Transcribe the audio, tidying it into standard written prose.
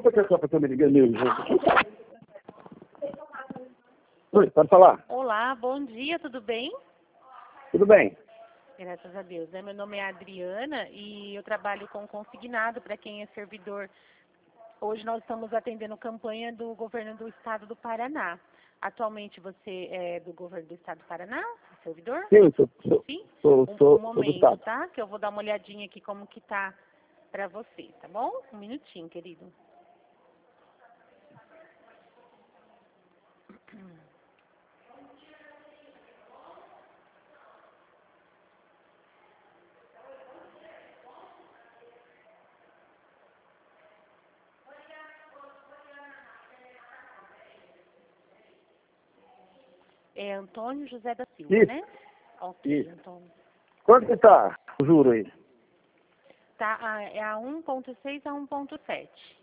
desculpa que eu estou me ligando. Oi, pode falar. Olá, bom dia, tudo bem? Tudo bem. Graças a Deus. Meu nome é Adriana e eu trabalho com consignado para quem é servidor. Hoje nós estamos atendendo campanha do governo do estado do Paraná. Atualmente você é do governo do estado do Paraná, servidor? Sim, Sim? sou Um do momento, estado. tá? Que eu vou dar uma olhadinha aqui como que tá para você, tá bom? Um minutinho, querido. É Antônio José da Silva, Isso. né? Ok, Isso. Antônio. Quanto que tá o juro aí? Tá, é a 1.6 a 1.7.